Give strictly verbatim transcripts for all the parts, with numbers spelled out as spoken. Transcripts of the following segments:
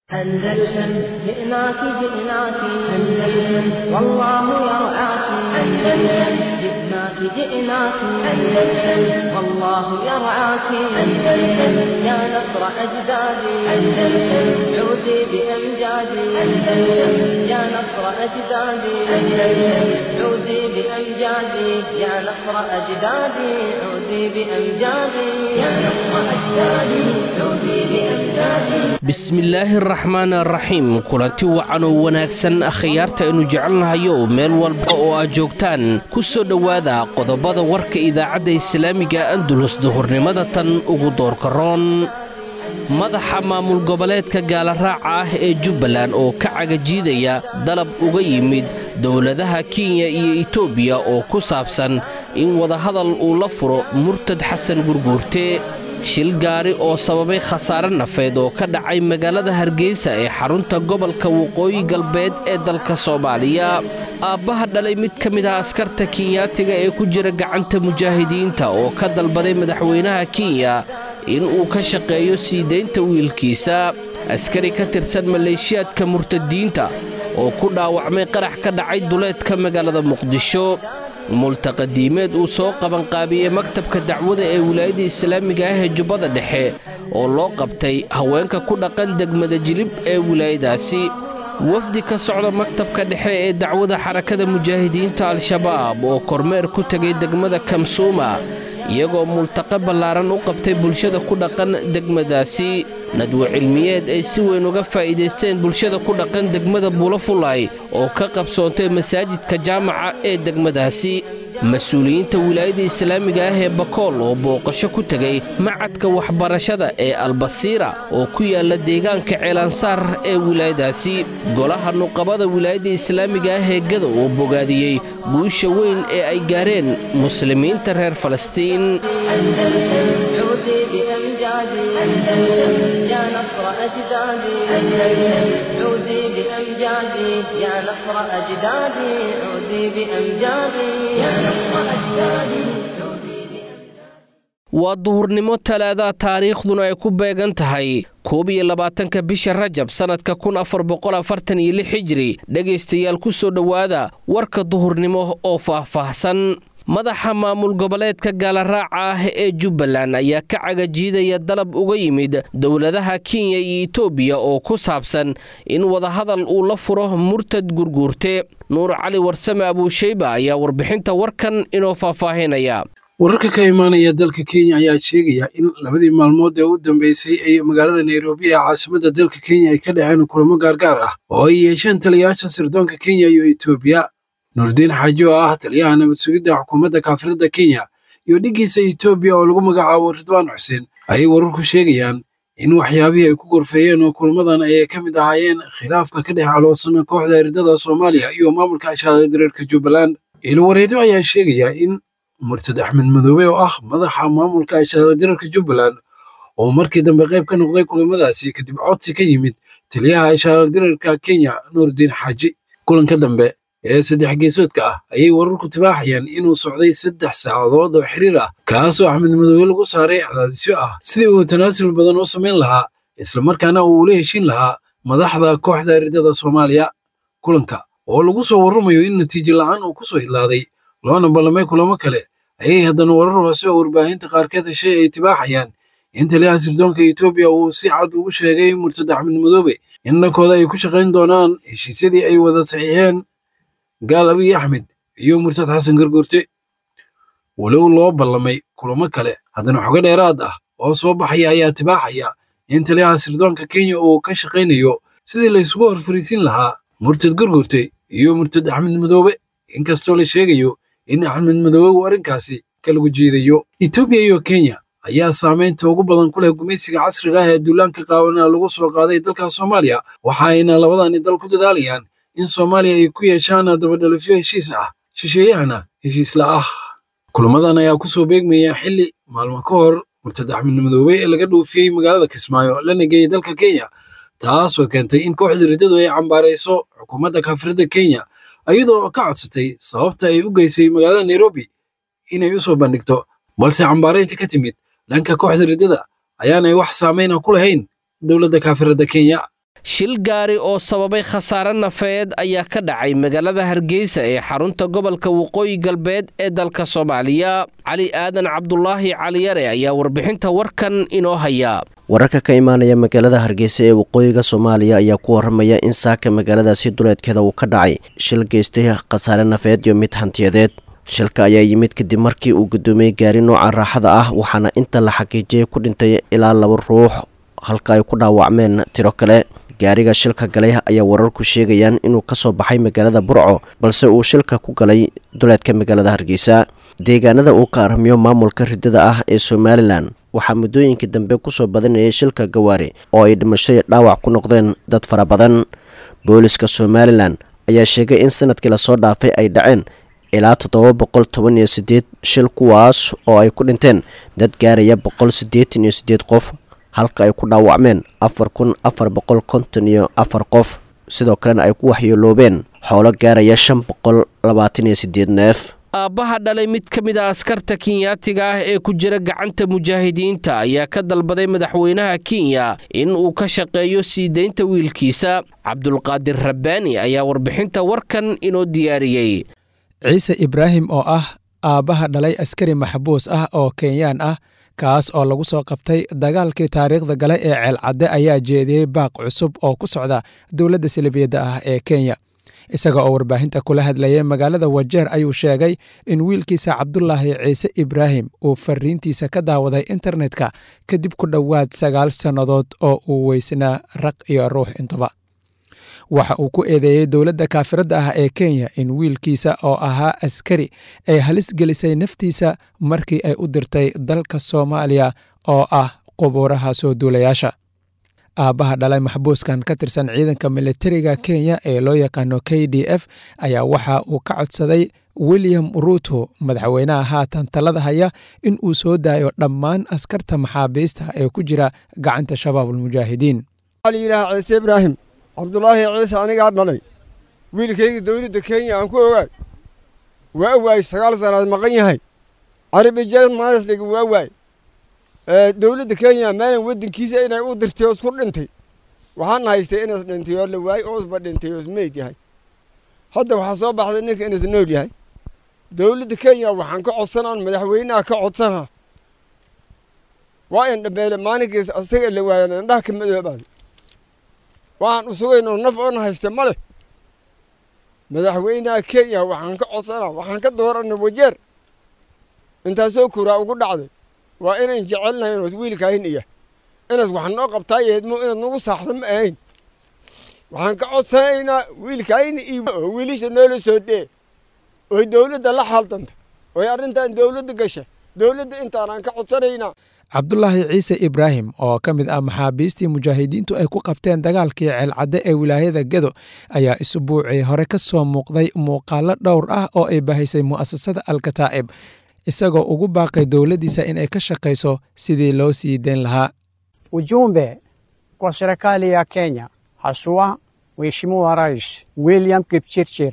أندلسن جئناك جئناك أندلسن والله يرعاك أندلسن جئناك جئناك أندلسن والله يرعاك أندلسن يا نصر أجدادي أندلسن عودي بأمجادي أندلسن يا نصر أجدادي أندلسن عودي بأمجادي يا نصر أجدادي عودي بأمجادي يا نصر أجدادي عودي بأمجادي بسم الله الرحمن الرحيم kulanti wacan oo wanaagsan akhyaarta inu jecelnahayo meel walba oo aad joogtaan ku soo dhawaada qodobada warka idaacadda islaamiga Andalus duhurnimada tan ugu doorka roon madaxa maamul goboleedka gaalaraaca ah ee Jubbaland oo ka cagajiidaya dalab uga yimid dawladaha Kenya iyo Itoobiya oo ku saabsan in wada hadal uu la furo Murtad Xasan Gurguurte shil gaari oo sababay khasaare nafeed oo ka dhacay magaalada Hargeysa ee xarunta gobolka Waqooyi Galbeed ee dalka Soomaaliya aabaha dhalay mid kamid ah askarta Kenyaatiga ee ku jira gacanta mujaahidiinta oo ka dalbaday madaxweynaha Kenya in uu ka shaqeeyo siideynta wiilkiisa askari ka tirsan maleeshiyadka murtadiinta oo ku dhaawacmay qarax ka dhacay duleedka magaalada Muqdisho multaqadiimeed uu soo qaban qaabiyay maktabka dacwada ee wilaayada islaamiga ah ee Jubbada Dhexe oo loo qabtay haweenka ku dhaqan degmada Jilib ee wilaayadaasi wafdi ka socda maktabka dhexe ee dacwada xarakada mujaahidiinta al-shabaab oo kormeer ku tagay degmada Kamsuuma iyagoo multaqa ballaaran u qabtay bulshada ku dhaqan degmadaasi nadwo cilmiyeed ay si weyn uga faa'iideysteen bulshada ku dhaqan degmada Bulafulay oo ka qabsoontay masaajidka jaamaca ee degmadaasi mas'uuliyiinta wilaayada islaamiga ah ee Bakool oo booqasho ku tagay macadka waxbarashada ee Albasiira oo ku yaala deegaanka Ceelansaar ee wilaayadaasi golaha nuqabada wilaayada islaamiga ah ee Gado oo bogaadiyay guusha weyn ee ay gaareen muslimiinta reer Falastiin أندلسن عودي بأمجادي أندلسن يا نصر أجدادي أندلسن عودي بأمجادي يا نصر أجدادي عودي بأمجادي يا نصر أجدادي waa duhurnimo talaada taariikhduna ay ku beegan tahay koob iyo labaatanka bisha Rajab sanadka kun afar boqol afartan iyo lix hijri dhageystayaal ku soo dhawaada warka duhurnimo oo faahfaahsan madaxa maamul goboleedka gaalaraaca ah ee Jubbaland ayaa ka cagajiidaya dalab uga yimid dawladaha Kenya iyo Itoobiya oo ku saabsan in wada hadal uu la furo Murtad Gurguurte Nuur Cali Warsame Abu Shayba ayaa warbixinta warkan inoo faahfaahinaya wararka ka imaanaya dalka Kenya ayaa sheegaya in labadii maalmood ee u dambeysay ay magaalada Nairobi ee caasimadda dalka Kenya ay ka dhaceen kulamo gaargaar ah oo ay yeesheen taliyayaasha sirdoonka Kenya iyo Itoobiya Nurdin Haji oo ah taliyaha nabad sugidda xukuumadda kaafirada Kenya iyo dhigiisa Itoobiya oo lagu magacaabo Ridwaan Xuseen ay wararku sheegayaan in waxyaabihii ay ku gorfeeyeen oo kulmadan ay ka mid ahaayeen khilaafka ka dhex caloosan kooxda ridada Soomaaliya iyo maamulka ashaaradreerka Jubbaland ilo wareedo ayaa sheegaya in Murtad Axmed Madoobe oo ah madaxa maamulka ashaaradreerka Jubbaland oo markii dambe qayb ka noqday kulamadaasi kadib codsi ka yimid taliyaha ashaaradreerka Kenya Nurdin Haji kulanka dambe ee saddex geesoodka ah ayay wararku tibaaxayaan inuu socday saddex saacadood oo xiriir ah kaasoo Axmed Madoobe lagu saaray cadaadisyo ah sidii uu tanaasul badan u sameyn lahaa isla markaana uu ula heshin lahaa madaxda kooxda ridada Soomaaliya kulanka oo lagu soo waramayo in natiijo la'aan uu ku soo ilaaday loona ballamay kulamo kale ayay haddana warar hoose oo warbaahinta qaarkeed heshay ay tibaaxayaan in taliyaha sirdoonka Itoobiya uu si cad ugu sheegay Murtad Axmed Madoobe in dhankooda ay ku shaqayn doonaan heshiisyadii ay wada saxiixeen gaal Abiy Axmed iyo Murtad Xasan Gurguurte walow loo ballamay kulamo kale haddana xogo dheeraad ah oo soo baxaya ayaa tibaaxaya in taliyaha sirdoonka Kenya uu ka shaqaynayo sidii la isugu horfariisin lahaa Murtad Gurguurte iyo Murtad Axmed Madoobe inkastoo la sheegayo in Axmed Madoobe uu arrinkaasi ka lagu jiidayo Itoobiya iyo Kenya ayaa saameynta ugu badan ku leh gumaysiga casriga ah ee duulaanka qaawana lagu soo qaaday dalka Soomaaliya waxaayna labadani dal ku dadaalayaan in Soomaaliya ay ku yeeshaan dabadhalafyo heshiis ah shisheeyahana heshiis la ah kulamadan ayaa ku soo beegmaya xilli maalmo ka hor Murtad Axmed Madoobe ee laga dhoofiyay magaalada Kismaayo lana geeyay dalka Kenya taas oo keentay in kooxda ridadu ay cambaarayso xukuumadda kaafirada Kenya ayadoo ka codsatay sababta ay u geysay magaalada Nairobi inay u soo bandhigto balse cambaaraynta ka timid dhanka kooxda ridada ayaanay wax saameyn ku lahayn dawladda kaafirada Kenya shil gaari oo sababay khasaare nafeed ayaa ka dhacay magaalada Hargeysa ee xarunta gobolka Waqooyi Galbeed ee dalka Soomaaliya. Cali Aadan Cabdullaahi Cali Yare ayaa warbixinta warkan inoo haya. wararka ka imaanaya magaalada Hargeysa ee waqooyiga Soomaaliya ayaa ku waramaya in saaka magaaladaasi duleedkeeda uu ka dhacay shil geystay khasaare nafeed iyo mid hantiyadeed. shilka ayaa yimid kadib markii uu gudoomiyay gaari nooca raaxada ah waxaana inta la xaqiijiyay ku dhintay ilaa laba ruux halka ay ku dhaawacmeen tiro kale. gaariga shilka galay ayaa wararku sheegayaan inuu ka soo baxay magaalada Burco balse uu shilka ku galay duleedka magaalada Hargeysa. deegaanada uu ka armiyo maamulka ridada ah ee Somaliland waxaa muddooyinkii dambe ku soo badanayay shilka gawaari oo ay dhimashay dhaawac ku noqdeen dad fara badan. booliska Somaliland ayaa sheegay in sanadkii la soo dhaafay ay dhaceen ilaa toddoba boqol toban iyo siddeed shil kuwaas oo ay ku dhinteen dad gaaraya boqol siddeetan iyo siddeed qof halka ay ku dhaawacmeen afar kun afar boqol konton iyo afar qof sidoo kalena ay ku waxyeeloobeen xoolo gaaraya shan boqol labaatan iyo siddeed neef. aabbaha dhalay mid ka mid ah askarta Kenyaatiga ah ee ku jira gacanta mujaahidiinta ayaa ka dalbaday madaxweynaha Kenya in uu ka shaqeeyo sii deynta wiilkiisa. Cabdulqaadir Rabbaani ayaa warbixinta warkan inoo diyaariyay. ciise ibraahim oo ah aabbaha dhalay askari maxbuus ah oo Kenyaan ah kaas oo lagu soo qabtay dagaalkii taariikhda galay ee Ceelcadde ayaa jeediyay baaq cusub oo ku socda dowladda Silibiyada ah ee Kenya. isaga oo warbaahinta kula hadlayay magaalada Wajeer ayuu sheegay in wiilkiisa Cabdullaahi Ciise Ibraahim uu fariintiisa ka daawaday internetka kadib ku dhowaad sagaal sannadood oo uu weysnaa raq iyo ruux intaba. waxa uu ku eedeeyay dowladda kaafirada ah ee Kenya in wiilkiisa oo ahaa askari ay halis gelisay naftiisa markii ay u dirtay dalka Soomaaliya oo ah qubuuraha soo duulayaasha. aabbaha dhalay maxbuuskan ka tirsan ciidanka militariga Kenya ee loo yaqaano K D F ayaa waxa uu ka codsaday William Ruto madaxweynaha haatan talada haya in uu soo daayo dhammaan askarta maxaabiista ee ku jira gacanta shabaabul mujaahidiin. Ali ilaahay Ciise Ibraahim Cabdullaahi Ciise aniga dhalay wiilkayga dowladda Kenya aan ku ogaay waa waay sagaal sanaad maqan yahay Arabi jaran maas dhiga waa waay dowladda Kenya maalan wadankiisa inay u dirtay oo isku dhintay waxaan haystay in is dhintay oo la waay oo isba dhintay oo meed yahay hadda waxa soo baxday ninka in is nool yahay dowladda Kenya waxaan ka codsanaa madaxweynaha ka codsanaa waa in dhabeele maalinkiisa asaga la waayay indhaha ka madoobaad waxaan u sugayno naf oo haysta male madaxweynaha Kenya waxaan ka codsanaa waxaan ka dooranay Wajeer intaasoo kuraa ugu dhacday waa inaan jecelnahay inuu wiilkaayn iyo inaas wax noo qabtaa yeedmo inaad nagu saaxdo ma ahayn waxaan ka codsanaynaa wiilkaayn iyo wiilisha noola soo dhee oo dowladda la xaldanta oo arrintan dowladda gasha dowladda intaan ka codsanaynaa. Cabdullaahi Ciise Ibraahim oo ka mid ah maxaabiistii mujaahidiintu ay ku qabteen dagaalkii Ceelcadde ee wilaayada Gedo ayaa isbuucii hore ka soo muuqday muuqaalo dhowr ah oo ay bahaysay mu'asasada Al-Kataa'ib isagoo ugu baaqay dowladdiisa in ay ka shaqayso sidii loo sii deyn lahaa. Ujumbe kwa serikali ya Kenya haswa Mheshimiwa Rais William Kipchirchir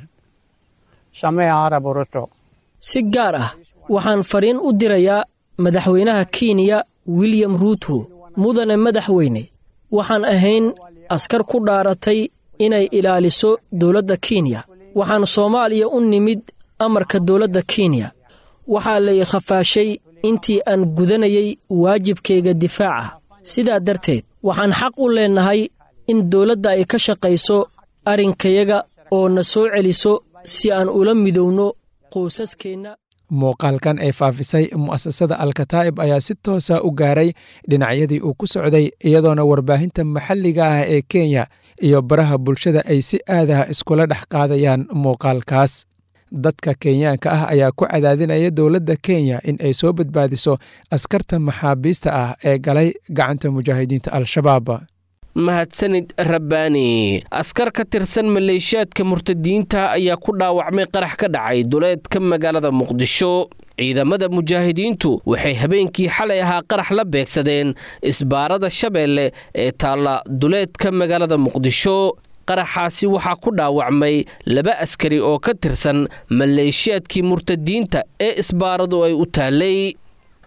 Samia Arap Ruto. si gaar ah waxaan fariin u dirayaa madaxweynaha Kenya William Ruto. mudane madaxweyne waxaan ahayn askar ku dhaaratay inay ilaaliso dowladda Kenya. waxaan Soomaaliya u nimid amarka dowladda Kenya. waxaa la khafaashay intii aan gudanayay waajibkayga difaaca. sidaa darteed waxaan xaq u leenahay in dowladda ay ka shaqayso arrinkayaga oo na soo celiso si aan ula midowno qoysaskeena. muuqaalkan ay faafisay mu'asasada Al-Kataa'ib ayaa si toosa u gaaray dhinacyadii uu ku socday iyadoona warbaahinta maxalliga ah ee Kenya iyo baraha bulshada ay si aadaha iskula dhex qaadayaan muuqaalkaas. dadka Kenyaanka ah ayaa ku cadaadinaya dowladda Kenya in ay soo badbaadiso askarta maxaabiista ah ee galay gacanta mujaahidiinta Al-Shabaab. mahadsanid Rabbaani. askar ka tirsan maleeshiyaadka murtadiinta ayaa ku dhaawacmay qarax ka dhacay duleedka magaalada Muqdisho. ciidamada mujaahidiintu waxay habeenkii xalay ahaa qarax la beegsadeen isbaarada Shabeelle ee taala duleedka magaalada Muqdisho. qaraxaasi waxaa ku dhaawacmay laba askari oo ka tirsan maleeshiyaadkii murtadiinta ee isbaaradu ay u taalay.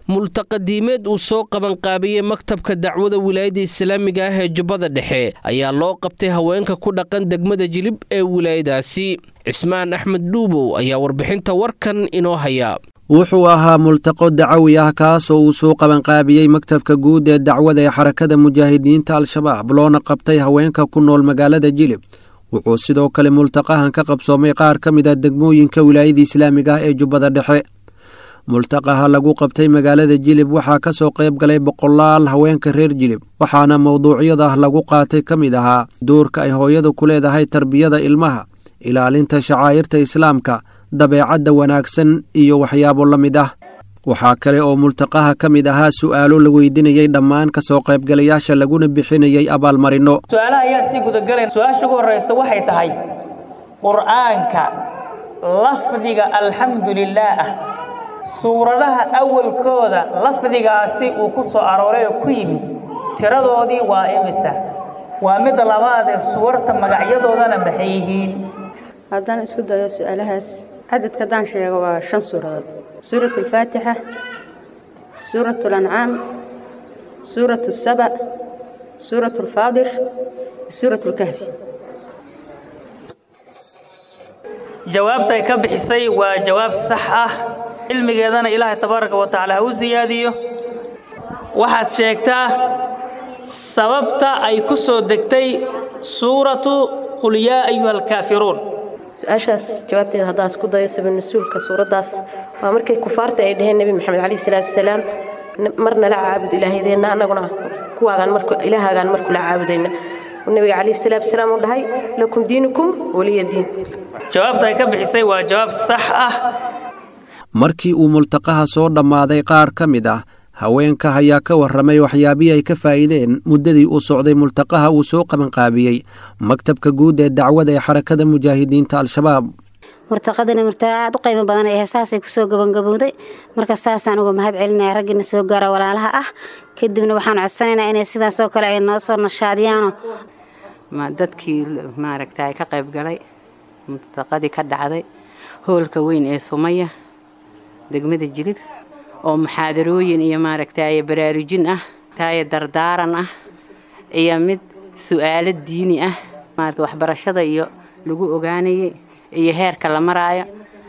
multaqadiimeed uu soo qabanqaabiyey maktabka dacwada wilaayadda islaamiga ah ee jubbada dhexe ayaa loo qabtay haweenka ku dhaqan degmada jilib ee wilaayadaasi. cismaan axmed dhuubow ayaa warbixinta warkan inoo haya. wuxuu ahaa multaqo dacawi ah kaasoo uu soo qabanqaabiyey maktabka guud ee dacwada ee xarakada mujaahidiinta al-shabaab loona qabtay haweenka ku nool magaalada jilib. wuxuu sidoo kale multaqahan ka qabsoomay qaar ka mid a degmooyinka wilaayada islaamiga ah ee jubbada dhexe. multaqaha lagu qabtay magaalada jilib waxaa ka soo qayb galay boqolaal haweenka reer jilib, waxaana mowduucyada lagu qaatay ka mid ahaa doorka ay hooyadu ku leedahay tarbiyada ilmaha, ilaalinta shacaa'irta islaamka, dabeecadda wanaagsan iyo waxyaabo la mid ah. waxaa kale oo multaqaha ka mid ahaa su'aalo la weydiinayey dhammaan ka soo qaybgalayaasha laguna bixinayey abaalmarino. su'aalaha ayaa sii gudagaleen. su-aasha ugu horreysa waxay tahay qur'aanka lafdiga alxamdulilaah ah suuradaha awalkooda lafdigaasi uu ku soo arooray oo ku yimid tiradoodii waa imisa? waa mid labaad ee suurta magacyadoodana maxay yihiin? haddaan isku dayo su'aalahaas cadadka haddaan sheego waa shan suuradood: suurat alfaatixa, suurat alancaam, suurat asaba, suurat alfaadir, suurat alkahfi. jawaabta ay ka bixisay waa jawaab sax ah, cilmigeedana ilaahay tabaaraka wa tacaala ha u siyaadiyo. waxaad sheegtaa sababta ay ku soo degtay suuratu qul yaa ayuha alkaafiruun. su-aashaas jawaabteeda haddaan isku dayo sabab nusuulka suuraddaas waa markay kufaarta ay dhaheen nebi maxamed calayhi salaatu wasalaam marna la caabud ilaahydeenna annaguna kuwaagaan marku ilaahaagaan marku la caabudayna. nabiga calayhi salaatu wasalaam uu dhahay lakum diinukum waliya diin. jawaabta ay ka bixisay waa jawaab sax ah. markii uu multaqaha soo dhammaaday qaar ka mid ah haweenka ayaa ka warramay waxyaabihii ay ka faa'iideen muddadii uu socday multaqaha uu soo qabanqaabiyey maktabka guud ee dacwada ee xarakada mujaahidiinta al-shabaab. murtaqadana murtaa aad u qiimo badan ee heesaasay ku soo gabangabowday. marka saasaan uga mahad celinaya raggina soo gaara walaalaha ah. kadibna waxaan codsanaynaa inay sidaas oo kale ay noo soo nashaadiyaano ma dadkii maaragtay ka qayb galay murtaqadii ka dhacday hoolka weyn ee Sumaya degmada Jilib oo muxaadarooyin iyo maaragtay baraarujin ah, taay dardaaran ah iyo mid su'aalo diini ah, maaragtay waxbarashada iyo lagu ogaanayay iyo heerka la maraayo.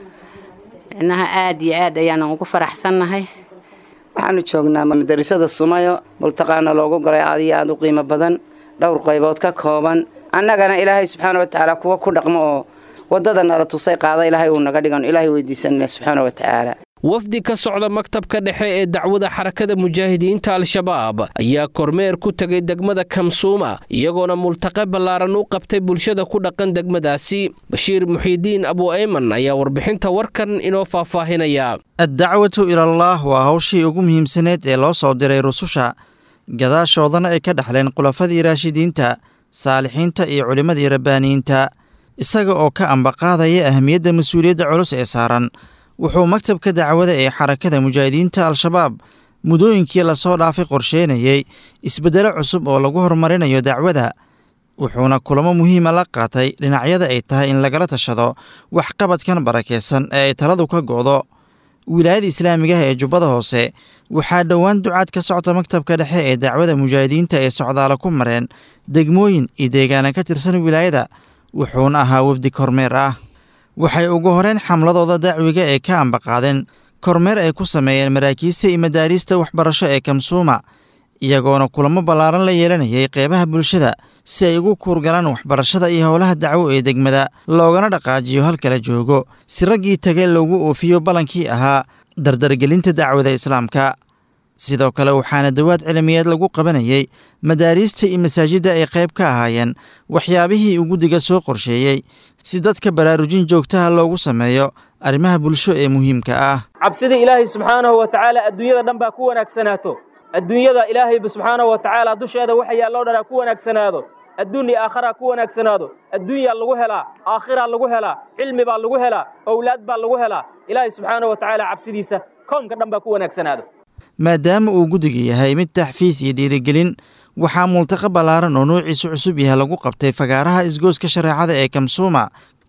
inaha aad iyo aad ayaan ugu faraxsanahay. waxaanu joognaa madrasada Sumaya, multaqaana loogu galay aad iyo aad u qiimo badan, dhowr qaybood ka kooban. annagana ilaahay subxaanahu wa ta'aala kuwa ku dhaqmo oo wadada nala tusay qaada ilaahay uu naga dhigan. ilaahay weydiisanna subxaanahu wa ta'aala. wafdi ka socda maktabka dhexe ee dacwada xarakada mujaahidiinta al-shabaab ayaa kormeer ku tagay degmada Kamsuuma iyagoona multaqo ballaaran u qabtay bulshada ku dhaqan degmadaasi. Bashiir Muxiidiin Abu Ayman ayaa warbixinta warkan inoo faahfaahinaya. ad-dacwatu ila Allah waa hawshii ugu muhiimsaneed ee loo soo diray rususha, gadaashoodana ay ka dhaxleen khulafadii raashidiinta, saalixiinta iyo culimmadii rabbaaniyiinta. isaga oo ka ambaqaadaya ahmiyadda mas'uuliyadda culus ee saaran, wuxuu maktabka dacwada ee xarakada mujaahidiinta al-shabaab mudooyinkii lasoo dhaafay qorsheynayey isbeddelo cusub oo lagu horumarinayo dacwada. wuxuuna kulamo muhiima la qaatay dhinacyada ay tahay in lagala tashado waxqabadkan barakaysan ee ay taladu ka go'do. wilaayada islaamigaha ee jubbada hoose waxaa dhowaan ducaad ka socta maktabka dhexe ee dacwada mujaahidiinta ee socdaala ku mareen degmooyin iyo deegaana ka tirsan wilaayada, wuxuuna ahaa wafdi kormeer ah. waxay ugu horeen xamladooda dacwiga ee ka ambaqaadeen kormeer ay ku sameeyeen maraakiista iyo madaariista waxbarasho ee Kamsuuma, iyagoona kulamo ballaaran la yeelanayay qeybaha bulshada si ay ugu kuurgalaan waxbarashada iyo howlaha dacwo ee degmada, loogana dhaqaajiyo halkala joogo si raggii tagay loogu oofiyo ballankii ahaa dardargelinta dacwada islaamka. sidoo kale waxaana dawaad cilmiyeed lagu qabanayay madaariista iyo masaajidda ay qayb ka ahaayeen waxyaabihii uu guddiga soo qorsheeyey si dadka baraarujin joogtaha loogu sameeyo arrimaha bulsho ee muhiimka ah. cabsida ilaahay subxaanahu wa tacaala adduunyada dhan baa ku wanaagsanaato. adduunyada ilaahay subxaanahu wa tacaala dusheeda waxa yaalloo dhanaa ku wanaagsanaado. adduun iyo aakhira ku wanaagsanaado. adduunyaa lagu helaa, aakhira lagu helaa, cilmi baa lagu helaa, owlaad baa lagu helaa. ilaahay subxaanahu wa tacaala cabsidiisa koonka dhan baa ku wanaagsanaado. maadaama uu guddiga yahay mid taxfiis iyo dhiirigelin, waxaa multaqa ballaaran oo noociisu cusub yahay lagu qabtay fagaaraha isgooska shareecada ee Kamsuuma,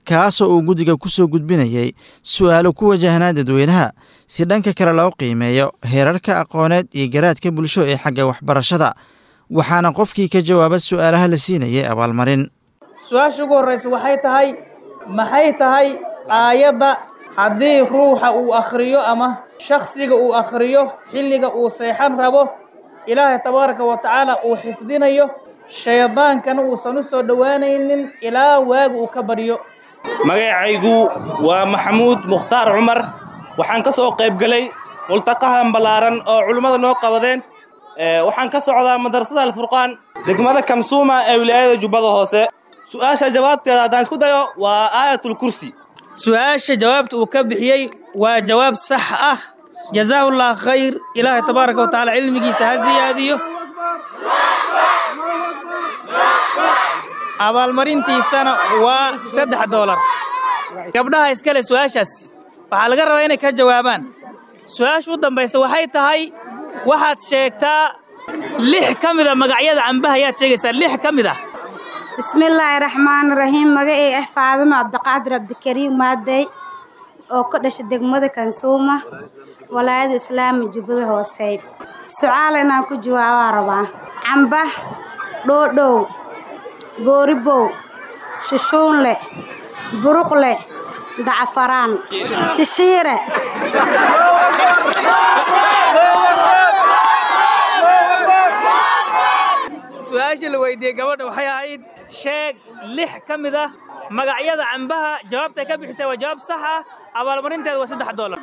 kaasoo uu guddiga ku soo gudbinayay su'aalo ku wajahnaa dadweynaha si dhanka kale loo qiimeeyo heerarka aqooneed iyo garaadka bulsho ee xagga waxbarashada waxaana qofkii ka jawaaba su'aalaha la siinayay abaalmarin. su-aasha ugu horreysa waxay tahay maxay tahay aayadda haddii ruuxa uu akhriyo ama shakhsiga uu akhriyo xilliga uu seexan rabo ilaahay tabaaraka wa tacaala uu xifdinayo shaydaankana uusan u soo dhowaanaynin ilaa waaga uu ka baryo. magacaygu waa maxamuud mukhtaar cumar waxaan ka soo qayb galay multaqahan ballaaran oo culimmada noo qabadeen waxaan ka socdaa madrasada alfurqaan degmada kamsuuma ee wilaayada jubbada hoose. su-aasha jawaabteeda haddaan isku dayo waa aayatul kursi. su-aasha jawaabta uu ka bixiyey waa jawaab sax ah. jazaahullah khayr, ilaahay tabaaraka wa tacaala cilmigiisa ha siyaadiyo. abaalmarintiisana waa saddex doolar. gabdhaha iskale su-aashaas waxaa laga rabaa inay ka jawaabaan. su-aasha u dambaysa waxay tahay waxaad sheegtaa lix ka mida magacyada cambaha ayaad sheegaysaa lix ka mid ah. bismillaahi raxmaani raxiim. magacay ah faadimo cabdiqaadir cabdikariim maadey oo ka dhashay degmada kansuuma walaayada islaami jubbada hooseed. su'aal inaan ku jawaabaa rabaa. camba, dhoodhow, booribow, shishuunle, buruqle, dacafaraan, shishiire. su-aasha la weydiiyey gabadha waxay ahayd sheeg lix ka mid ah magacyada cambaha. jawaabtay ka bixisay waa jawaab sax ah. abaalmarinteeda waa saddex doolar.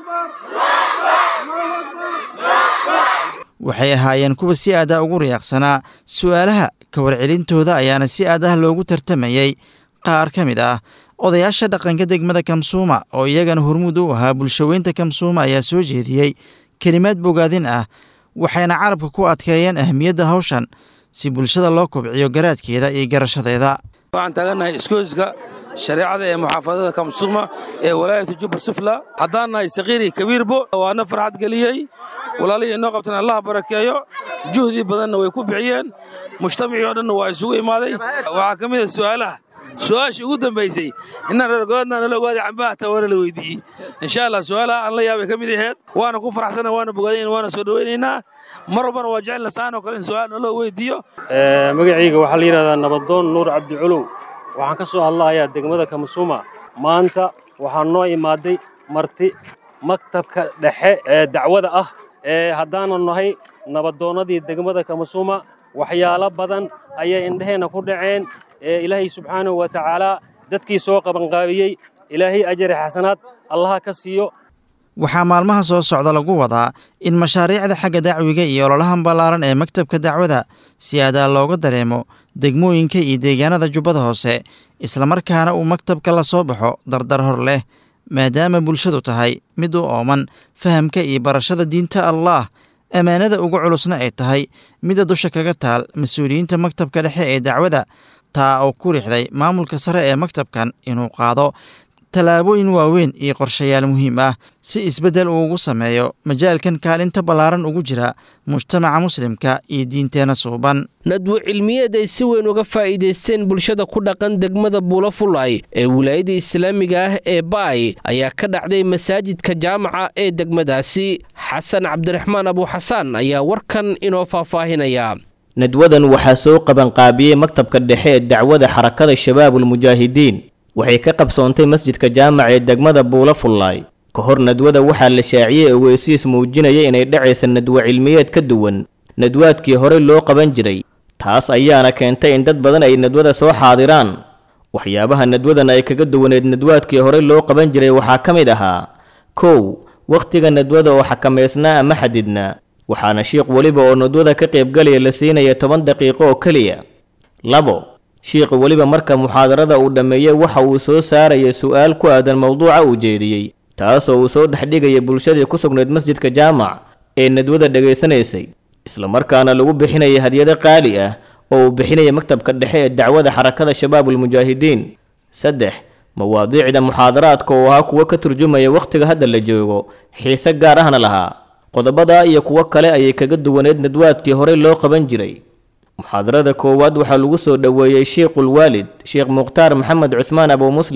waxay ahaayeen kuwa si aad ah ugu riyaaqsanaa su'aalaha ka warcelintooda ayaana si aad ah loogu tartamayey. qaar ka mid ah odayaasha dhaqanka degmada kamsuuma oo iyagana hormuud u ahaa bulshaweynta kamsuuma ayaa soo jeediyey kelimaad bogaadin ah waxayna carabka ku adkeeyeen ahmiyadda hawshan si bulshada loo kobciyo garaadkeeda iyo garashadeeda. waxaan taagannahay iskooyska shareecada ee muxaafadada kamsuuma ee walaayatu jubba sufla haddaan nahay saqiiri kabiirbo waana farxad geliyey walaalihii inoo qabtan allah barakeeyo juhdi badanna way ku bixiyeen mujtamacii oo dhanna waa isugu imaaday. waxaa ka mid a su'aalaha su-aashii ugu dambaysay inaan reer goboodna nala ogaaday cambaha tawana la weydiiyey. insha allah su-aalaha aan la yaabay ka mid aheyd waana ku faraxsana waana bogaadayn waana soo dhowaynaynaa mar walbana waa jecelna saanoo kale in su-aal naloo weydiiyo. magacayga waxaa la yidhahdaa nabadoon nuur cabdiculuw waxaan ka soo hadlahayaa degmada kamsuuma. maanta waxaa noo imaaday marti maktabka dhexe ee dacwada ah ee haddaanan nahay nabadoonnadii degmada kamsuuma waxyaalo badan ayay indhaheenna ku dhaceen. ee ilaahay subxaanahu wa tacaalaa dadkii soo qabanqaabiyey ilaahay ajari xasanaad allaha ka siiyo. waxaa maalmaha soo socda lagu wadaa in mashaariicda xagga dacwiga iyo ololahan ballaaran ee maktabka dacwada si aadaa looga dareemo degmooyinka iyo deegaanada jubbada hoose islamarkaana uu maktabka la soo baxo dardar hor leh maadaama bulshadu tahay mid u ooman fahamka iyo barashada diinta allaah. ammaanada ugu culusna ay tahay midda dusha kaga taal mas-uuliyiinta maktabka dhexe ee dacwada taa oo ku rixday maamulka sare ee maktabkan inuu qaado tallaabooyin waaweyn iyo qorshayaal muhiim ah si isbeddel uu ugu sameeyo majaalkan kaalinta ballaaran ugu jira mujtamaca muslimka iyo diinteenna suuban. nadwo cilmiyeed ay si weyn uga faa'iidaysteen bulshada ku dhaqan degmada buulafulay ee wilaayada islaamiga ah ee baay ayaa ka dhacday masaajidka jaamaca ee degmadaasi. xasan cabdiraxmaan abuuxasaan ayaa warkan inoo faahfaahinaya. nadwadan waxaa soo qabanqaabiyey maktabka dhexe ee dacwada xarakada shabaabulmujaahidiin waxay ka qabsoontay masjidka jaamaca ee degmada buulafulay. ka hor nadwada waxaa la shaaciyey ogeysiis muujinaya inay dhacaysa nadwo cilmiyeed ka duwan nadwaadkii horey loo qaban jiray. taas ayaana keentay in dad badan ay nadwada soo xaadiraan. waxyaabaha nadwadan ay kaga duwaneed nadwaadkii horey loo qaban jiray waxaa ka mid ahaa kow wakhtiga nadwada oo xakamaysnaa ama xadidnaa waxaana shiikh weliba oo nadwada ka qaybgalaya la siinaya toban daqiiqo oo keliya. labo shiikh weliba marka muxaadarada uu dhammeeyey waxa uu soo saaraya su'aal ku aadan mowduuca uu jeediyey taasoo uu soo dhexdhigaya bulshadii ku sugnayd masjidka jaamac ee nadwada dhegaysanaysay islamarkaana lagu bixinaya hadyado qaali ah oo uu bixinaya maktabka dhexe ee dacwada xarakada shabaabulmujaahidiin. saddex mawaadiicda muxaadaraadka oo ahaa kuwo ka turjumaya wakhtiga hadda la joogo xiise gaar ahna lahaa. qodobada iyo kuwo kale ayay kaga duwaneed nadwaadkii horey loo qaban jiray. muxaadarada koowaad waxaa lagu soo dhoweeyey shiikhul waalid sheekh mukhtaar maxamed cuthmaan abu muslim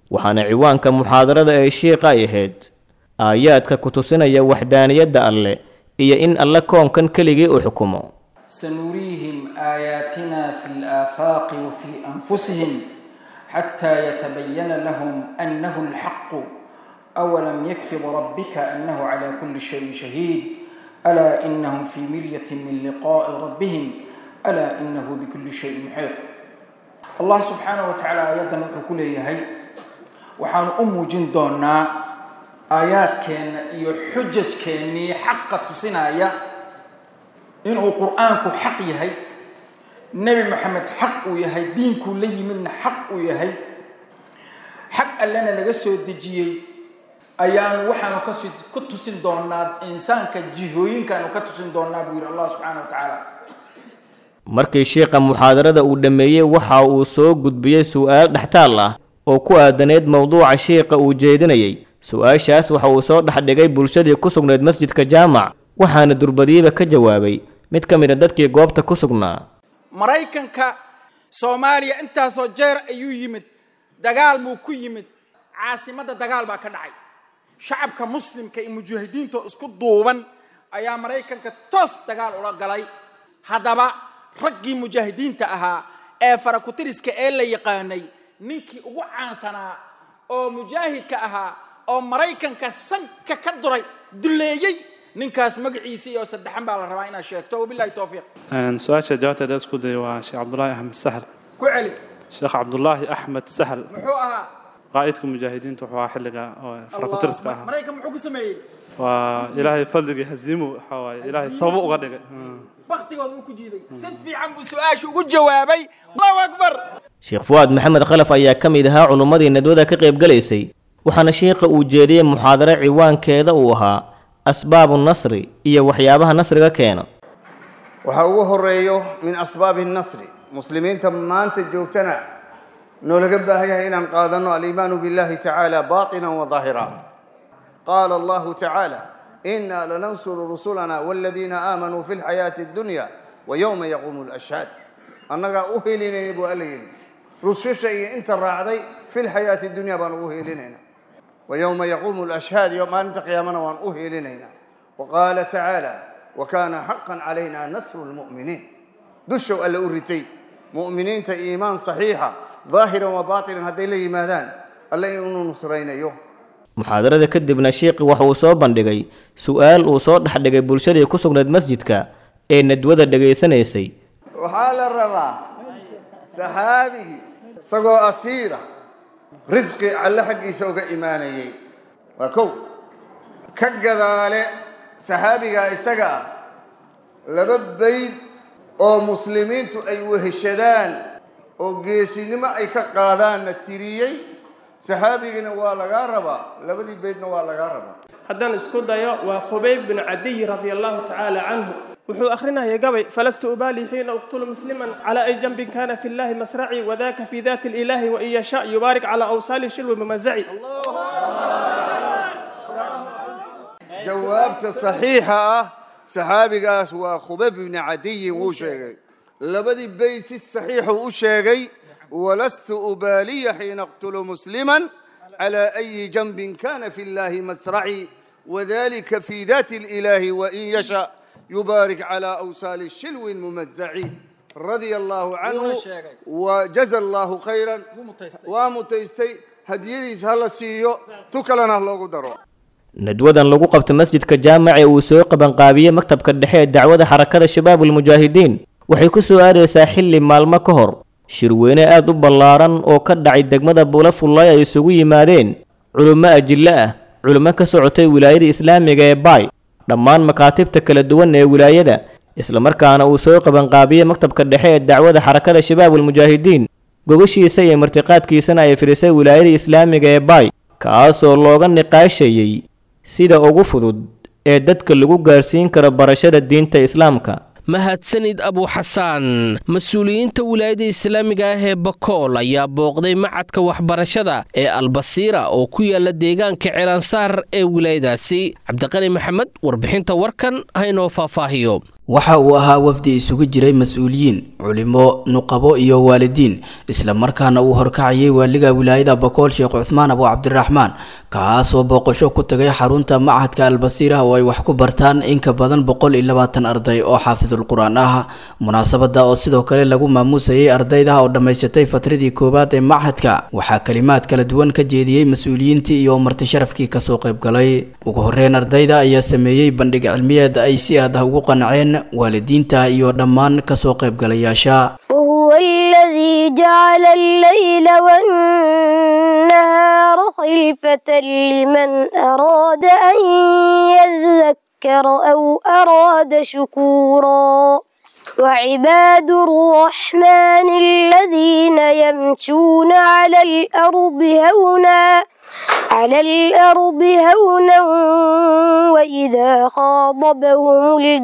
waxaana ciwaanka muxaadarada ee shiiqa ay ahayd aayaadka ku tusinaya waxdaaniyadda alle iyo in alle koonkan keligii u xukumo. سنريهم آياتنا في الآفاق وفي أنفسهم حتى يتبين لهم أنه الحق أولم يكف بربك أنه على كل شيء شهيد ألا إنهم في مرية من لقاء ربهم ألا إنه بكل شيء محيط. الله سبحانه وتعالى يدنا كل يهي وحان أم جندنا آيات كان يحجج كاني حق تسنايا إنه قرآنك حق يهي نبي محمد حق يهي دينك لي من حق يهي حق لنا لجسوا الدجيي أيان وحنا كسر كتوسين دوناد إنسان كجيهوين كانوا كتوسين دوناد بير الله سبحانه وتعالى. markii sheekha muxaadarada uu dhameeyay waxa uu soo gudbiyay su'aal dhaxtaal ah oo ku aadaneed mowduuca sheekha uu jeedinayay. su'aashaas waxa uu soo dhaxdhigay bulshadii ku sugnayd masjidka jaamac waxaana durbadiiba ka jawaabay mid ka mid ah dadkii goobta ku sugnaa. maraykanka Soomaaliya intaasoo jeer ayuu yimid dagaal muu ku yimid caasimada dagaal baa ka dhacay shacabka muslimka iyo mujaahidiinta isku duuban ayaa maraykanka toos dagaal ula galay. haddaba raggii mujaahidiinta ahaa ee farakutiriska ee la yaqaanay ninkii ugu caansanaa oo mujaahidka ahaa oo maraykanka sanka ka duray duleeyay ninkaas magaciisa iyo saddexan baa la rabaa inaad sheegto. wabillahi tawfiiq. aan su'aasha jawaabteeda isku day waa Sheekh Abdullaahi Axmed Sahal. ku celi. Sheekh Abdullaahi Axmed Sahal muxuu ahaa qaa'idka mujaahidiinta wuxuu ahaa xilliga oo farakutiriska ahaa. maraykan muxuu ku sameeyay waa ilaahay fadliga hazimu waxa waaye ilaahay sabab uga dhigay waqtigood uu ku jiiday si fiican buu su'aasha ugu jawaabay. Allahu akbar. Sheekh Fuad Maxamed Khalaf ayaa ka mid ahaa culimadii nadwada ka qayb galaysay waxaana sheekha uu jeediyay muxaadaro ciwaankeeda uu ahaa asbaabu nasri iyo waxyaabaha nasriga keena. waxa ugu horeeyo min asbaabi nasri muslimiinta maanta joogtana noo laga baahan yahay inaan qaadano al-iimaanu billahi ta'ala baatinan wa zaahira. qaala Allahu ta'ala inna lanansuru rusulana walladhina aamanu fil hayati ad-dunya wa yawma yaqumu al-ashhad. annaga u helinayna buu alayhi rususha iyo inta raacday fil hayati ad-dunya baan ugu helinayna wa yawma yaqumu al-ashhad yawma anta qiyamana waan u helinayna. wa qaala ta'ala wa kana haqqan alayna nasru al-mu'minin. dushu alla uritay mu'miniinta iimaan saxiixa ظاهرا وباطنا هذي لي ماذان الله ينو نصرينيو. muxaadarada kadibna sheekhi waxa uu soo bandhigay su'aal uu soo dhaxdhigay bulshadii ku sugnayd masjidka ee nadwada dhageysanaysay. waxaa la rabaa saxaabigi isagoo asiira risqi alle xaggiisa uga imaanayay waa kow ka gadaale saxaabiga isaga ah laba bayd oo muslimiintu ay weheshadaan oo geesinimo ay ka qaadaan tiriyay saxaabigina waa laga rabaa labadii beedna waa laga rabaa. haddaan isku dayo waa Khubayb bin Adiy radiyallahu ta'ala anhu wuxuu akhrinaya gabay falastu ubali hina uqtulu musliman ala ay jambin kana fi Allah masra'i wa dhaka fi dhati al-ilah wa in yasha yubarik ala awsali shilw mamaza'i. jawaabta saxiixa ah saxaabigaas waa Khubayb bin Adiy wuu sheegay labadii beyd si saxiix uu sheegay ولست أبالي حين أقتل مسلما على أي جنب كان في الله مسرعي وذلك في ذات الإله وإن يشاء يبارك على أوصال الشلو الممزعي رضي الله عنه وجزى الله خيرا ومتيستي هديديس هلا سيو تكلنا الله قدره. nadwadan lagu qabtay masjidka jaamac ee uu soo qaban qaabiyay maktabka dhexe ee dacwada xarakada shabaabul mujaahidiin waxay ku soo aadaysaa xilli maalmo ka hor shirweyne aad u ballaaran oo ka dhacay degmada Buulafullay ay isugu yimaadeen culimo ajille ah culimo ka socotay wilaayada islaamiga ee Baay dhammaan makaatibta kala duwan ee wilaayada isla markaana uu soo qaban qaabiyay maktabka dhexe ee dacwada xarakada shabaabul mujaahidiin gogashiisa iyo martiqaadkiisana ay firisay wilaayada islaamiga ee Baay kaasoo looga niqaashayay sida ugu fudud ee dadka lagu gaarsiin karo barashada diinta islaamka. mahadsanid abu xasaan. mas-uuliyiinta wilaayada islaamiga ah ee Bakool ayaa booqday macadka waxbarashada ee Albasiira oo ku yaala deegaanka Ceelansaar ee wilaayadaasi. Cabdiqani Maxamed warbixinta warkan haynoo faahfaahiyo. waxa uu ahaa wafdi isugu jiray mas-uuliyiin culimo nuqabo iyo waalidiin isla markaana uu horkacayay waaliga wilaayada Bakool Sheekh Cuthmaan Abu Cabdiraxmaan kaasoo booqasho ku tagay xarunta Machadka Al-Basiira oo ay wax ku bartaan in ka badan boqol iyo labaatan arday oo xaafidul Quraan ah munaasabada oo sidoo kale lagu maamuusayay ardayda oo dhameysatay fatradii koobaad ee machadka waxaa kalimaad kala duwan ka jeediyay mas'uuliyiintii iyo marti sharafkii ka soo qayb galay ugu horeyn ardayda ayaa sameeyay bandhig cilmiyeed ay si aad ah ugu qanceen waalidiinta iyo dhammaan ka soo qayb galayaasha وهو الذي جعل الليل والنهار خلفة لمن أراد أن يذكر أو أراد شكورا وعباد الرحمن الذين يمشون على الأرض هونا على الأرض هونا وإذا خاطبهم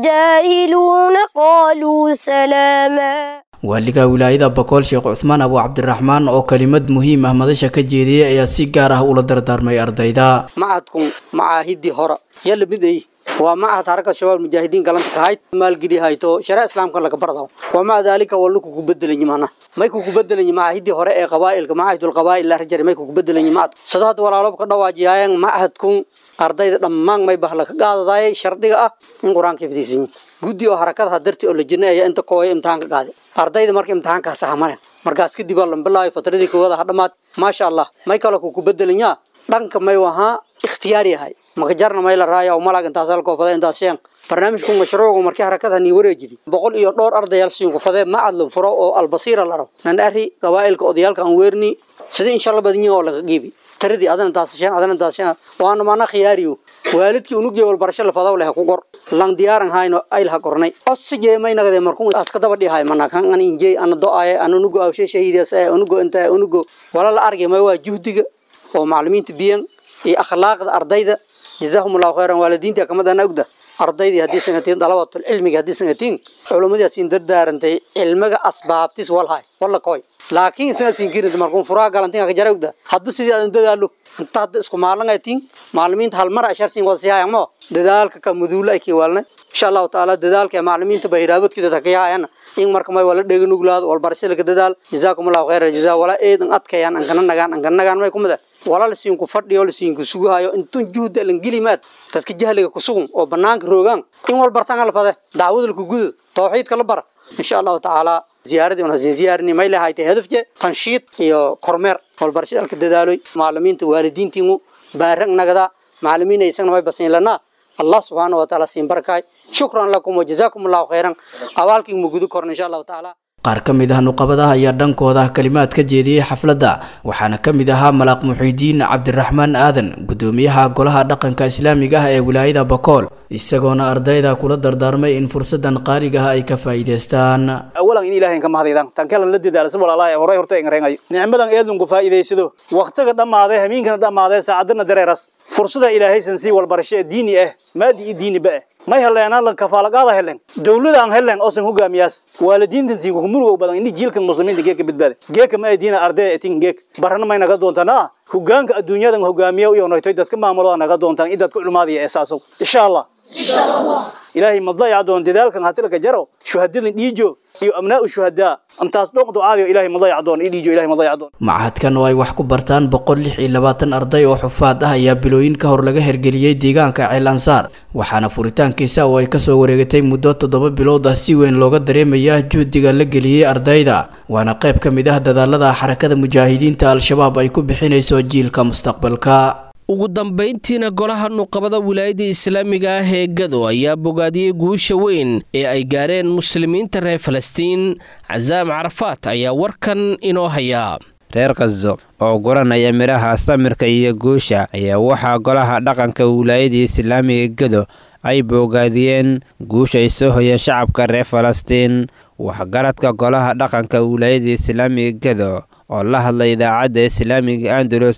الجاهلون قالوا سلاما waaliga wilaayada Bakool Sheekh Cuthmaan Abu Cabdiraxmaan oo kalimad muhiim ah madasha ka jeediyay ayaa si gaar ah ula dardaarmay ardayda macadkum macaahidi hora yalla miday waa macahad haraka shabaab mujaahidiin galanta ka hayd maalgeli hayto shariic islaamka laga barado waa ma dalika wal ku bedelan yimaana may ku bedelan macaahidi hore ee qabaa'ilka macaahidul qabaa'il la rajay may ku bedelan yimaad sadad walaalo ka dhawaajiyayaan macahadkum ardayda dhammaan may bahla ka qaadaday shardiga ah in quraanka fidisiin gudi oo harakada darti oo la jineeyo inta kooy imtixaan ka qaaday ardayda markii imtixaanka saxamana markaas kadib la bilaabay fatradii koowaad hadhamaad ma sha Allah may kala ku bedelanyaa dhanka may waha ikhtiyaari yahay maka jarna may la raayo oo malaag intaas halko faday intaas sheen barnaamijku mashruucu markii harakada ni wareejidi boqol iyo dhowr ardayaal siin ku faday ma adlo furo oo Al-Basiira la rabo nan ari qabaa'ilka odayalka aan weerni sidii insha Allah badniyo oo laga qiibi taradii adan taas sheen adan taas sheen waana maana khiyaariyo waalidkii uu nugeey wal barasho la fadaw leh ku qor lang diyaaran hayno ay la qornay osije may nagade markuu aska daba dhihay mana kan an injay an do'ay an nugo aw sheeshayidas ay nugo inta nugo wala la argay may waa juhdiga oo macallimiinta biyan iyo akhlaaqda ardayda jazakumullahu khairan waalidiinta kamadana ogda ardaydii hadii sanatiin dalabatul cilmiga hadii sanatiin culimadaas in dardaarantay cilmiga asbaabtis walhay wala koy laakiin sanatiin kirid markuu furaa galantin ka jaragda hadba sidii aan dadaalo inta isku maalinaytiin macallimiinta hal mar ashar siin wada siyaaymo dadaalka ka muduula ay walna insha Allah taala dadaalka macallimiinta bayraabadkida takayaan in marka may wala dhegan uglaad wal barashada ka dadaal jazakumullahu khairan jazaa wala eedan adkayaan an kana nagaan an kana nagaan may kumada wala la siin ku fadhiyo la siin ku sugayo intun juhda lan gilimaad dadka jahliga ku sugan oo banaanka roogan in wal bartaan la fada daawada ku gud tawxiidka la bar insha Allah taala ziyaaradii una ziyaarini may lahayd hadafje tanshiid iyo kormeer wal barashada ka dadaaloy macallimiinta waalidiintiinu baarag nagada macallimiin aysan way basin lana Allah subhanahu wa ta'ala siin barakay shukran lakum wa jazakumullahu khairan awalkii mugudu korn insha Allah taala qaar ka mid ah nuqabadaha ayaa dhankooda kalimaad ka jeediyay xafladda waxaana ka mid ahaa Malaaq Muxiidiin Cabdiraxmaan Aadan gudoomiyaha golaha dhaqanka islaamiga ah ee wilaayada Bakool isagoona ardayda kula dardaarmay in fursadan qaaliga ah ay ka faa'iideystaan awalan in ilaahay ka mahadiyaan tan kale la didaal subhanallahi horay horta ingreenay nicmadan eedun ku faa'iideysido waqtiga dhamaaday habeenkana dhamaaday saacadna dareeras fursada ilaahay san si wal barasho diini ah maadi diini ba may heleen la kafaalagaada heleen dawladda aan heleen oo san hogaamiyaas waalidiinta si ku murugo badan in jiilka muslimiinta geeka badbaad geeka ma diina arday etin geek barana may naga doontana hogaanka adduunyada hogaamiyo iyo noqday dadka maamulo naga doontaan idad ku culmaadiya asaaso insha Allah insha Allah ilaahay madlay adoon dadaalkan hatilka jaro shuhadada dhiijo iyo amnaa shuhada antaas dhoqdo aadiyo ilaahay madlay adoon dhiijo ilaahay madlay adoon macahadkan oo ay wax ku bartaan boqol lix iyo labaatan arday oo xufaad ah ayaa bilooyin ka hor laga hergeliyay deegaanka Ceel Ansaar waxaana furitaankiisa oo ay ka soo wareegatay muddo toddoba bilood ah si weyn looga dareemayaa juhdiga la geliyay ardayda waana qayb ka mid ah dadaalada xarakada mujaahidiinta Al-Shabaab ay ku bixinayso jiilka mustaqbalka ugu dambeyntiina golaha nuqabada wilaayada islaamiga ah ee Gado ayaa bogaadiyay guusha weyn ee ay gaareen muslimiinta reer Falastiin Cazaam Carafaat ayaa warkan inoo haya reer Gazo oo guranaya miraha samirka iyo guusha ayaa waxaa golaha dhaqanka wilaayada islaamiga Gado ay bogaadiyeen guusha ay soo hoyeen shacabka reer Falastiin waxgaradka golaha dhaqanka wilaayada islaamiga Gado oo la hadlay idaacadda islaamiga Andalus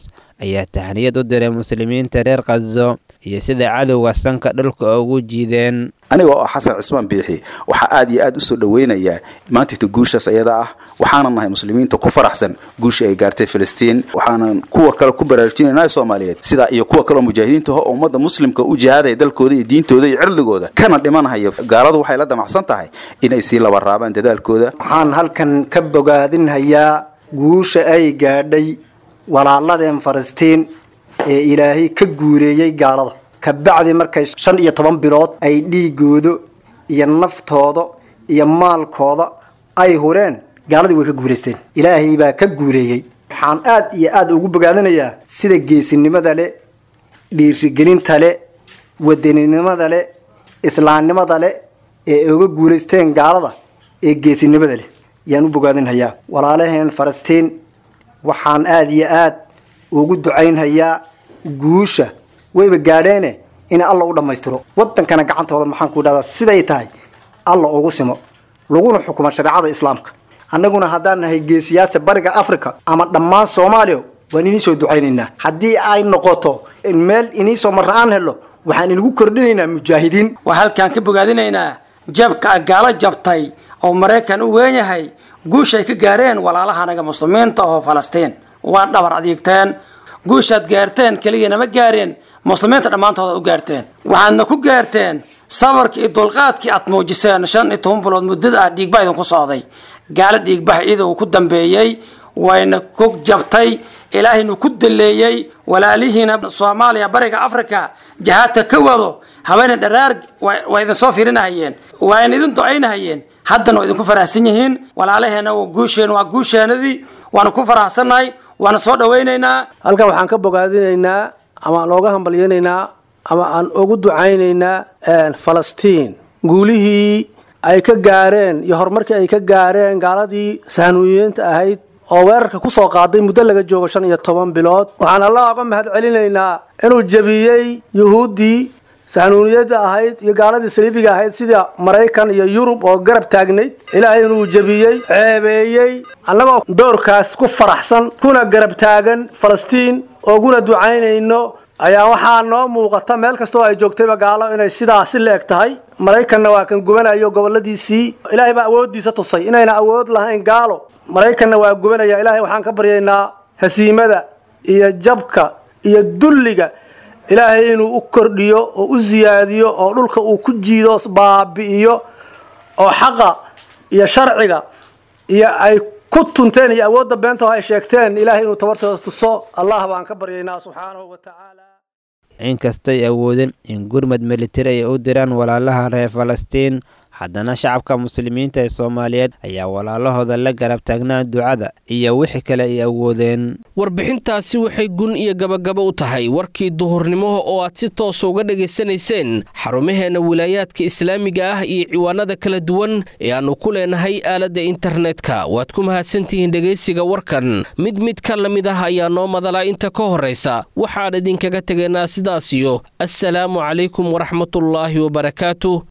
ayaa tahniyad u diray muslimiinta reer Gaza iyo sida cadowga sanka dhulka ugu jiideen. aniga oo xasan cismaan biixi waxa aad iyo aad u soo dhaweynayaa maanta guushaas ayada ah waxaana nahay muslimiinta ku faraxsan guusha ay gaartay Filistiin waxaana kuwa kale ku baraarujinayna Soomaaliyeed sida iyo kuwa kale mujaahidiinta oo ummadda muslimka u jihaaday dalkooda iyo diintooda iyo cirdigooda kana dhimanayo gaaladu waxay la damacsan tahay inay si laba raabaan dadaalkooda. waxaan halkan ka bogaadinayaa guusha ay gaadhay walaaladeen Filistiin ee Ilaahay ka guureeyay gaalada kabacdi markay shan iyo toban bilood ay dhiigoodo iyo naftooda iyo maalkooda ay hureen gaaladii way ka guureysteen Ilaahay baa ka guureeyay. waxaan aad iyo aad ugu bogaadinayaa sida geesinimada leh dhiirigelinta leh wadaninimada leh islaamnimada leh ee uga guureysteen gaalada ee geesinimada leh yaan u bogaadinayaa walaalaheen Filistiin. waxaan aad iyo aad ugu ducaynayaa guusha wayba gaadheene in alla u dhamaystiro wadankana gacantooda maxaan ku dhahdaa siday tahay alla ugu simo laguna xukumo shariicada islaamka. annaguna haddaan nahay geesiyaasha bariga Afrika ama dhammaan Soomaaliya waan inii soo ducaynaynaa haddii ay noqoto in meel inii soo maraan helo waxaan inagu kordhinaynaa mujaahidiin. waxaan halkaan ka bogaadinaynaa jabka gaala jabtay oo Mareykan u weyn yahay guushay ka gaareen walaalahanaga muslimiinta oo Falastiin waa dhabar adeegteen guushaad gaarteen kaliya ma gaareen muslimiinta dhamaantooda u gaarteen waxaadna ku gaarteen sabarkii iyo dulqaadkii aad muujiseen shan iyo toban bilood muddada dhiigba idin ku socday gaala dhiigbaha iyadoo ku dambeeyay wayna ku jabtay ilaahayna ku daleeyay walaalihiina Soomaaliya bariga Afrika jihaadka ka wado habeena dharaar way idin soo fiirinayeen wayna idin ducaynayeen haddana way idin ku faraxsan yihiin walaalaheena oo guusheen waa guusheenadii waana ku faraxsanahay waana soo dhaweynaynaa. halkan waxaan ka bogaadinaynaa ama aan ooga hambalyaynaynaa ama aan ugu ducaynaynaa Falastiin guulihii ay ka gaareen iyo horumarkii ay ka gaareen gaaladii sahnuuyiinta ahayd oo weerarka ku soo qaaday muddo laga joogo shan iyo toban bilood. waxaan Allah uga mahad celinaynaa inuu jabiyay yuhuudii sahnuuniyada ahayd iyo gaaladii saliibiga ahayd sida Mareykan iyo Yurub oo garab taagnayd ilaahay inuu jabiyay ceebeeyay annagoo doorkaas ku faraxsan kuna garab taagan Falastiin oo guna ducaynayno ayaa waxaa noo muuqata meel kasta oo ay joogtayba gaalo inay sidaas la eg tahay. Mareykanna waa kan gubanayo goboladiisii ilaahay baa awoodiisa tusay inayna awood lahayn gaalo. Mareykanna waa gubanaya ilaahay waxaan ka baryaynaa hasiimada iyo jabka iyo dulliga ilaahay inuu u kordhiyo oo u ziyaadiyo oo dhulka uu ku jiido baabi'iyo oo xaqa iyo sharciga iyo ay ku tunteen iyo awoodda beenta ay sheegteen ilaahay inuu tabartooda tuso. Allah baan ka baryaynaa subxaanahu wa ta'aala. inkastay awoodeen in gurmad militari ay u diraan walaalaha reer Falastiin haddana shacabka muslimiinta ee Soomaaliyeed ayaa walaalahooda la garab taagnaa ducada iyo wixii kale ay awoodeen. warbixintaasi waxay gun iyo gabagabo u tahay warkii duhurnimo oo aad si toos uga dhageysanayseen xarumaheena wilaayaadka islaamiga ah iyo ciwaanada kala duwan ee aanu ku leenahay aaladda internetka. waad ku mahadsantihiin dhegeysiga warkan mid mid ka lamid ah ayaa noo madala inta ka horeysa waxaan idinkaga tegaynaa sidaas iyo assalaamu calaykum waraxmatullaahi wabarakaatuh.